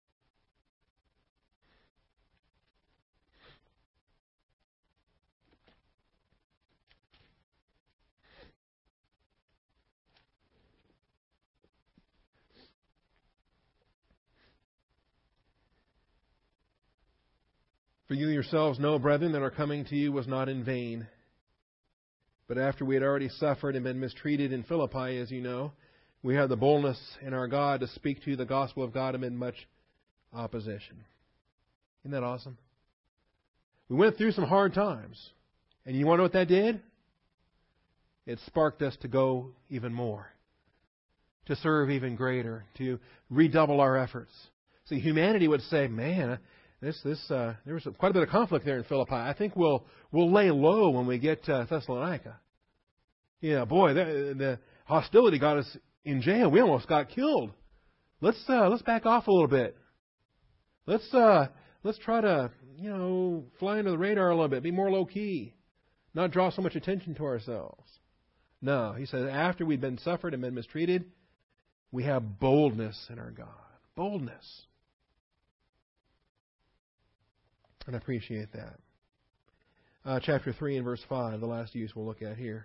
For you yourselves know, brethren, that our coming to you was not in vain. But after we had already suffered and been mistreated in Philippi, as you know, we had the boldness in our God to speak to you the gospel of God amid much opposition. Isn't that awesome? We went through some hard times. And you want to know what that did? It sparked us to go even more, to serve even greater, to redouble our efforts. See, humanity would say, man, This, this, uh, there was quite a bit of conflict there in Philippi. I think we'll we'll lay low when we get to Thessalonica. Yeah, boy, the, the hostility got us in jail. We almost got killed. Let's uh, let's back off a little bit. Let's uh, let's try to you know fly under the radar a little bit, be more low key, not draw so much attention to ourselves. No, he says after we've been suffered and been mistreated, we have boldness in our God. Boldness. And I appreciate that. Uh, chapter three and verse five, the last use we'll look at here.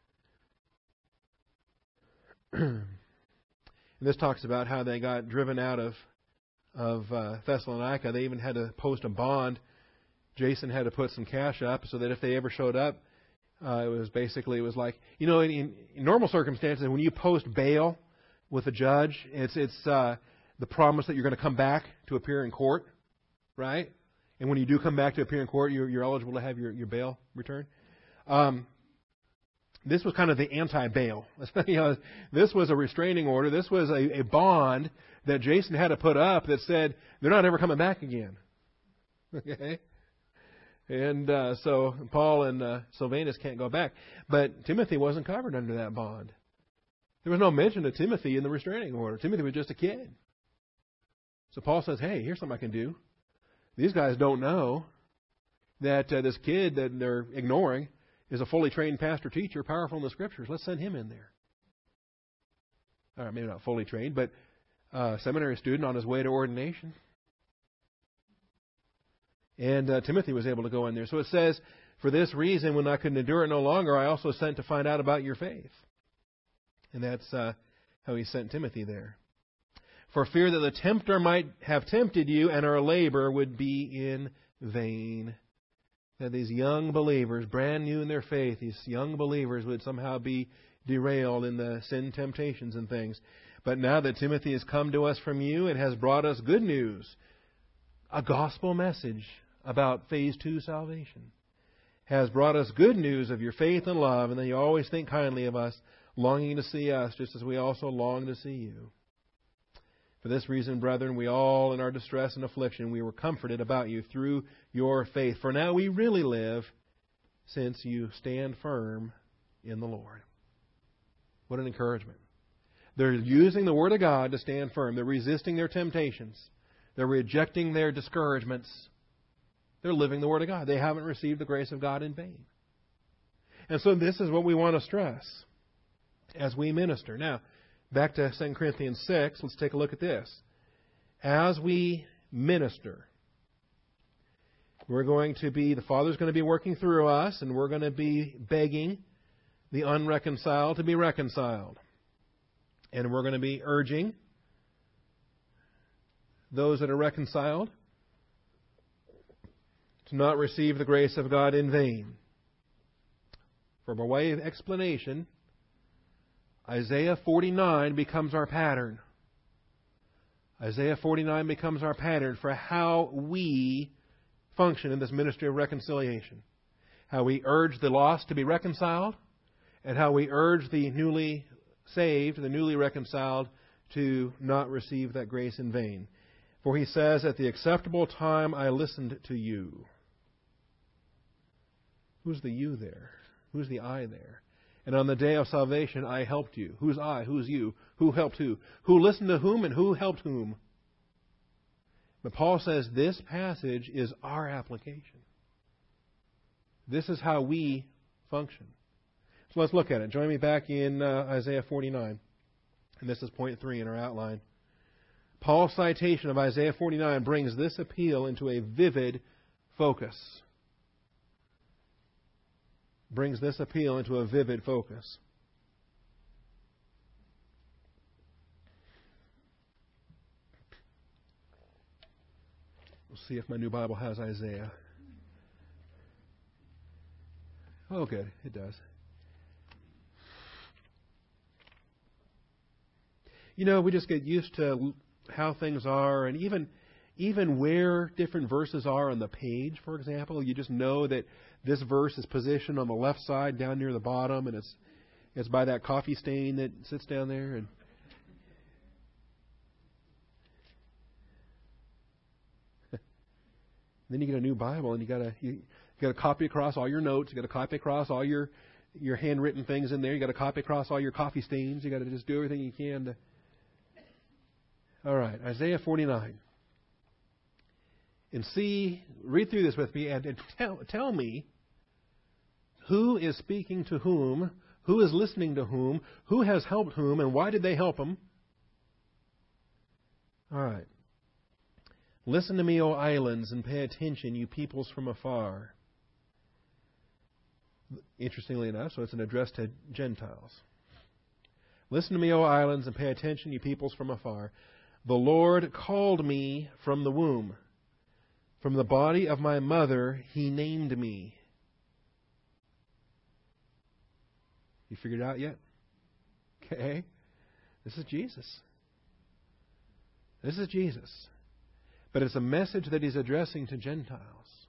And this talks about how they got driven out of of uh, Thessalonica. They even had to post a bond. Jason had to put some cash up so that if they ever showed up, uh, it was basically, it was like, you know, in, in normal circumstances, when you post bail with a judge, it's, it's uh, the promise that you're going to come back to appear in court, right? And when you do come back to appear in court, you're, you're eligible to have your, your bail returned. Um, this was kind of the anti-bail. you know, this was a restraining order. This was a, a bond that Jason had to put up that said they're not ever coming back again. Okay? And uh, so Paul and uh, Silvanus can't go back. But Timothy wasn't covered under that bond. There was no mention of Timothy in the restraining order. Timothy was just a kid. So Paul says, hey, here's something I can do. These guys don't know that uh, this kid that they're ignoring is a fully trained pastor teacher, powerful in the Scriptures. Let's send him in there. All right, maybe not fully trained, but a seminary student on his way to ordination. And uh, Timothy was able to go in there. So it says, for this reason, when I couldn't endure it no longer, I also sent to find out about your faith. And that's uh, how he sent Timothy there. For fear that the tempter might have tempted you, and our labor would be in vain. That these young believers, brand new in their faith, these young believers would somehow be derailed in the sin temptations and things. But now that Timothy has come to us from you and has brought us good news, a gospel message about phase two salvation, has brought us good news of your faith and love, and that you always think kindly of us, longing to see us just as we also long to see you. For this reason, brethren, we all in our distress and affliction, we were comforted about you through your faith. For now we really live, since you stand firm in the Lord. What an encouragement. They're using the Word of God to stand firm. They're resisting their temptations. They're rejecting their discouragements. They're living the Word of God. They haven't received the grace of God in vain. And so this is what we want to stress as we minister. Now, back to Second Corinthians six, let's take a look at this. As we minister, we're going to be, the Father's going to be working through us, and we're going to be begging the unreconciled to be reconciled. And we're going to be urging those that are reconciled to not receive the grace of God in vain. For by way of explanation, Isaiah forty-nine becomes our pattern. Isaiah forty-nine becomes our pattern for how we function in this ministry of reconciliation. How we urge the lost to be reconciled, and how we urge the newly saved, the newly reconciled, to not receive that grace in vain. For he says, at the acceptable time I listened to you. Who's the you there? Who's the I there? And on the day of salvation I helped you. Who's I? Who's you? Who helped who? Who listened to whom and who helped whom? But Paul says this passage is our application. This is how we function. So let's look at it. Join me back in uh, Isaiah forty-nine. And this is point three in our outline. Paul's citation of Isaiah forty-nine brings this appeal into a vivid focus. Brings this appeal into a vivid focus. We'll see if my new Bible has Isaiah. Oh, good. It does. You know, we just get used to how things are, and even even where different verses are on the page, for example. You just know that this verse is positioned on the left side down near the bottom, and it's it's by that coffee stain that sits down there. And then you get a new Bible, and you got to you got to copy across all your notes. You got to copy across all your your handwritten things in there. You got to copy across all your coffee stains. You got to just do everything you can to. All right, Isaiah forty-nine. And see, read through this with me and, and tell, tell me who is speaking to whom, who is listening to whom, who has helped whom, and why did they help them? All right. Listen to me, O islands, and pay attention, you peoples from afar. Interestingly enough, so it's an address to Gentiles. Listen to me, O islands, and pay attention, you peoples from afar. The Lord called me from the womb. From the body of my mother, He named me. You figured it out yet? Okay. This is Jesus. This is Jesus. But it's a message that He's addressing to Gentiles.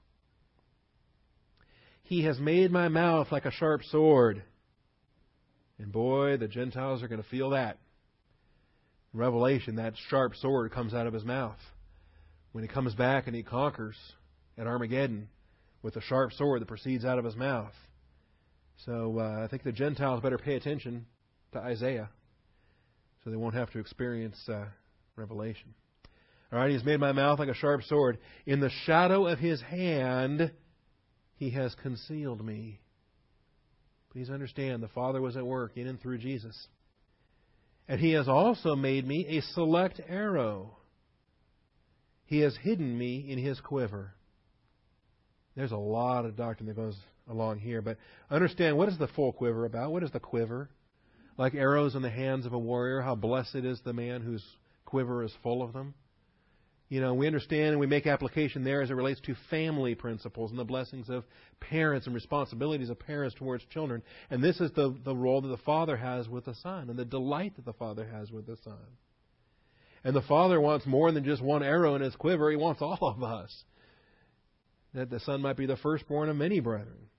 He has made my mouth like a sharp sword. And boy, the Gentiles are going to feel that. In Revelation, that sharp sword comes out of His mouth. When He comes back and He conquers at Armageddon with a sharp sword that proceeds out of His mouth. So uh, I think the Gentiles better pay attention to Isaiah so they won't have to experience uh, Revelation. All right, He's made my mouth like a sharp sword. In the shadow of His hand, He has concealed me. Please understand, the Father was at work in and through Jesus. And He has also made me a select arrow. He has hidden me in His quiver. There's a lot of doctrine that goes along here, but understand, what is the full quiver about? What is the quiver? Like arrows in the hands of a warrior, how blessed is the man whose quiver is full of them. You know, we understand and we make application there as it relates to family principles and the blessings of parents and responsibilities of parents towards children. And this is the, the role that the Father has with the Son and the delight that the Father has with the Son. And the Father wants more than just one arrow in His quiver. He wants all of us. That the Son might be the firstborn of many brethren.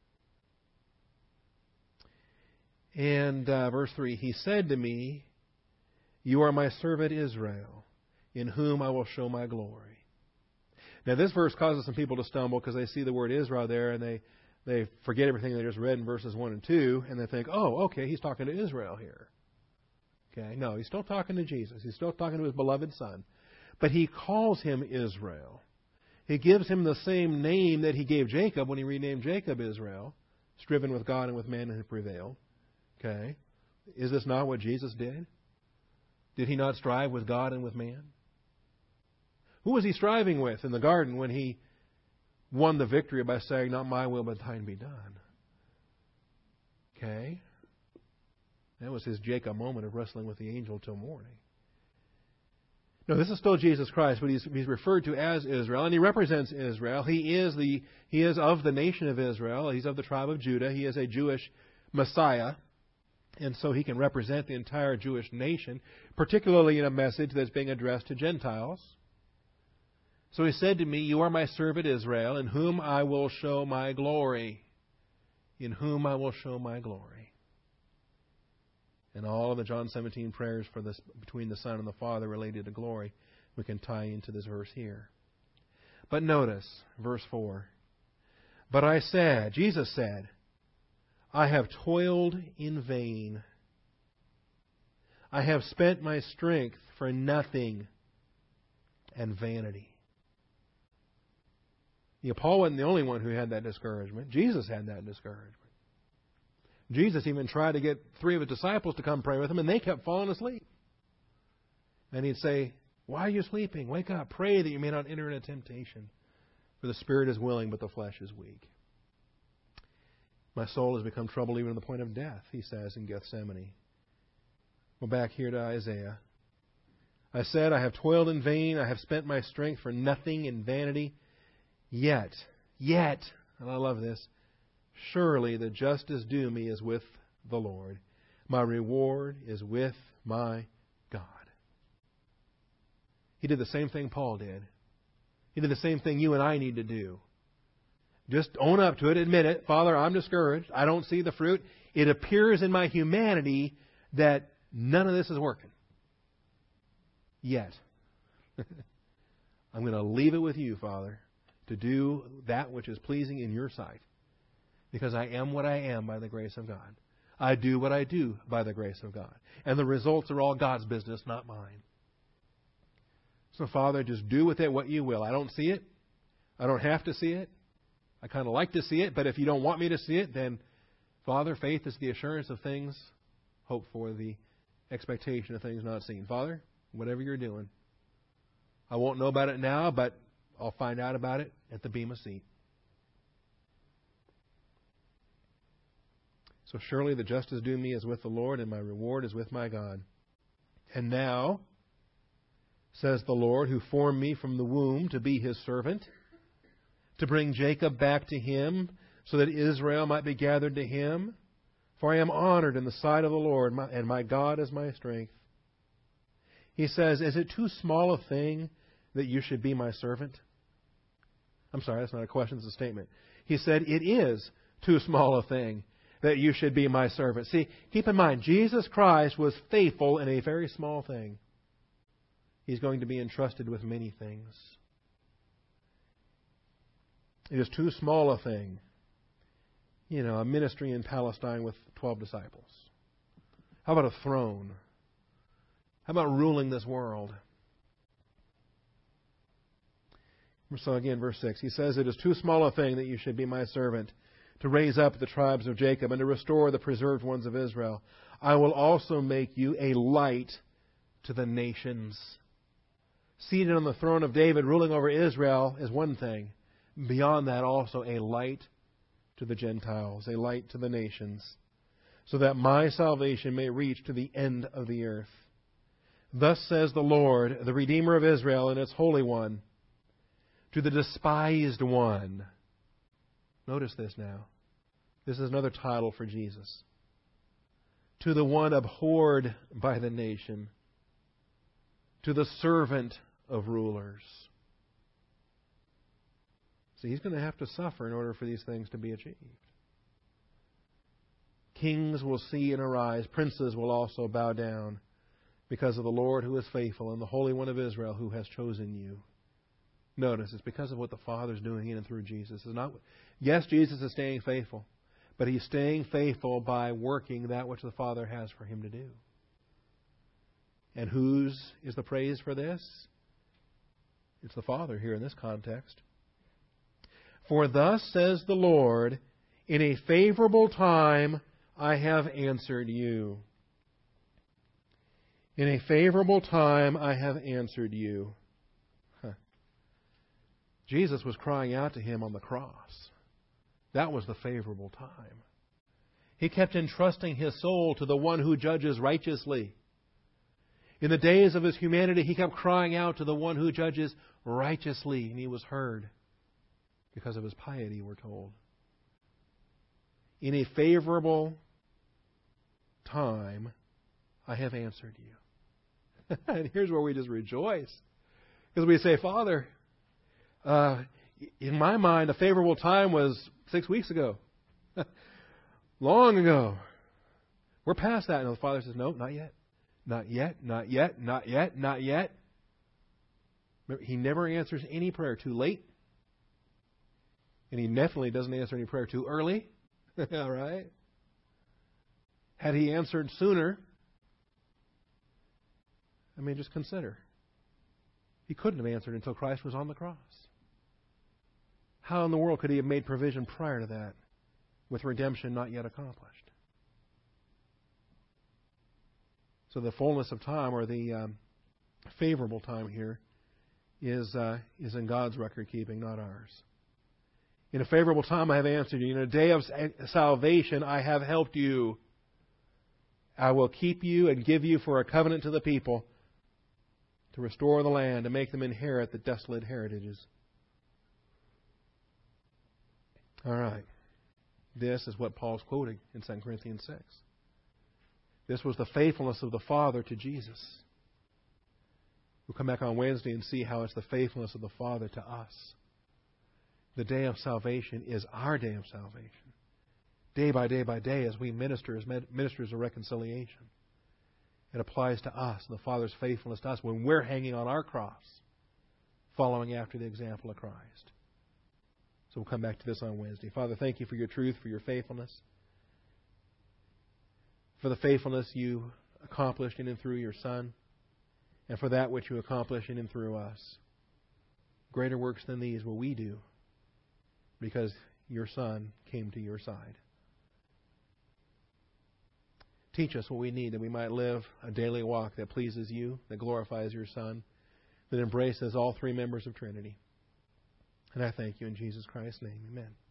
And uh, verse three, He said to me, You are my servant Israel, in whom I will show my glory. Now this verse causes some people to stumble because they see the word Israel there and they, they forget everything they just read in verses one and two and they think, oh, okay, He's talking to Israel here. Okay, no, He's still talking to Jesus. He's still talking to His beloved Son. But He calls Him Israel. He gives Him the same name that He gave Jacob when He renamed Jacob Israel, striven with God and with man and prevailed. Okay, is this not what Jesus did? Did He not strive with God and with man? Who was He striving with in the garden when He won the victory by saying, not my will but thine be done? Okay. That was his Jacob moment of wrestling with the angel till morning. No, this is still Jesus Christ, but he's, he's referred to as Israel, and he represents Israel. He is the he is of the nation of Israel. He's of the tribe of Judah. He is a Jewish Messiah, and so he can represent the entire Jewish nation, particularly in a message that's being addressed to Gentiles. So he said to me, "You are my servant Israel, in whom I will show my glory. In whom I will show my glory." And all of the John seventeen prayers for this between the Son and the Father related to glory, we can tie into this verse here. But notice, verse four. "But I said," Jesus said, "I have toiled in vain. I have spent my strength for nothing and vanity." You know, Paul wasn't the only one who had that discouragement. Jesus had that discouragement. Jesus even tried to get three of his disciples to come pray with him, and they kept falling asleep. And he'd say, "Why are you sleeping? Wake up. Pray that you may not enter into temptation. For the spirit is willing, but the flesh is weak." "My soul has become troubled even to the point of death," he says in Gethsemane. Well, back here to Isaiah. "I said, I have toiled in vain. I have spent my strength for nothing in vanity. Yet, yet," and I love this, "surely the justice due me is with the Lord. My reward is with my God." He did the same thing Paul did. He did the same thing you and I need to do. Just own up to it, admit it. "Father, I'm discouraged. I don't see the fruit. It appears in my humanity that none of this is working. Yet, I'm going to leave it with you, Father, to do that which is pleasing in your sight. Because I am what I am by the grace of God. I do what I do by the grace of God. And the results are all God's business, not mine. So, Father, just do with it what you will. I don't see it. I don't have to see it. I kind of like to see it, but if you don't want me to see it, then, Father, faith is the assurance of things hoped for, the expectation of things not seen. Father, whatever you're doing, I won't know about it now, but I'll find out about it at the Bema seat. So surely the justice due me is with the Lord, and my reward is with my God. And now, says the Lord, who formed me from the womb to be his servant, to bring Jacob back to him, so that Israel might be gathered to him. For I am honored in the sight of the Lord, and my God is my strength. He says, "Is it too small a thing that you should be my servant?" I'm sorry, that's not a question, it's a statement. He said, "It is too small a thing that you should be my servant." See, keep in mind, Jesus Christ was faithful in a very small thing. He's going to be entrusted with many things. It is too small a thing. You know, a ministry in Palestine with twelve disciples. How about a throne? How about ruling this world? So again, verse six, he says, "It is too small a thing that you should be my servant, to raise up the tribes of Jacob and to restore the preserved ones of Israel. I will also make you a light to the nations." Seated on the throne of David, ruling over Israel, is one thing. Beyond that, also a light to the Gentiles, a light to the nations, so that my salvation may reach to the end of the earth. Thus says the Lord, the Redeemer of Israel and its Holy One, to the despised one. Notice this now. This is another title for Jesus. To the one abhorred by the nation, to the servant of rulers. See, he's going to have to suffer in order for these things to be achieved. Kings will see and arise. Princes will also bow down because of the Lord who is faithful and the Holy One of Israel who has chosen you. Notice, it's because of what the Father's doing in and through Jesus. It's not, yes, Jesus is staying faithful, but He's staying faithful by working that which the Father has for Him to do. And whose is the praise for this? It's the Father here in this context. For thus says the Lord, in a favorable time I have answered you. In a favorable time I have answered you. Huh. Jesus was crying out to Him on the cross. That was the favorable time. He kept entrusting his soul to the one who judges righteously. In the days of his humanity, he kept crying out to the one who judges righteously, and he was heard because of his piety, we're told. In a favorable time, I have answered you. And here's where we just rejoice. Because we say, Father, uh, in my mind, a favorable time was six weeks ago. Long ago. We're past that. And the Father says, no, not yet. Not yet, not yet, not yet, not yet. He never answers any prayer too late. And He definitely doesn't answer any prayer too early. All right? Had He answered sooner, I mean, just consider. He couldn't have answered until Christ was on the cross. How in the world could He have made provision prior to that with redemption not yet accomplished? So the fullness of time, or the um, favorable time here, is uh, is in God's record keeping, not ours. In a favorable time I have answered you. In a day of salvation I have helped you. I will keep you and give you for a covenant to the people, to restore the land and make them inherit the desolate heritages. All right. This is what Paul's quoting in Second Corinthians six. This was the faithfulness of the Father to Jesus. We'll come back on Wednesday and see how it's the faithfulness of the Father to us. The day of salvation is our day of salvation. Day by day by day as we minister as ministers of reconciliation. It applies to us and the Father's faithfulness to us when we're hanging on our cross, following after the example of Christ. So we'll come back to this on Wednesday. Father, thank you for your truth, for your faithfulness, for the faithfulness you accomplished in and through your Son, and for that which you accomplish in and through us. Greater works than these will we do, because your Son came to your side. Teach us what we need that we might live a daily walk that pleases you, that glorifies your Son, that embraces all three members of Trinity. And I thank you in Jesus Christ's name. Amen.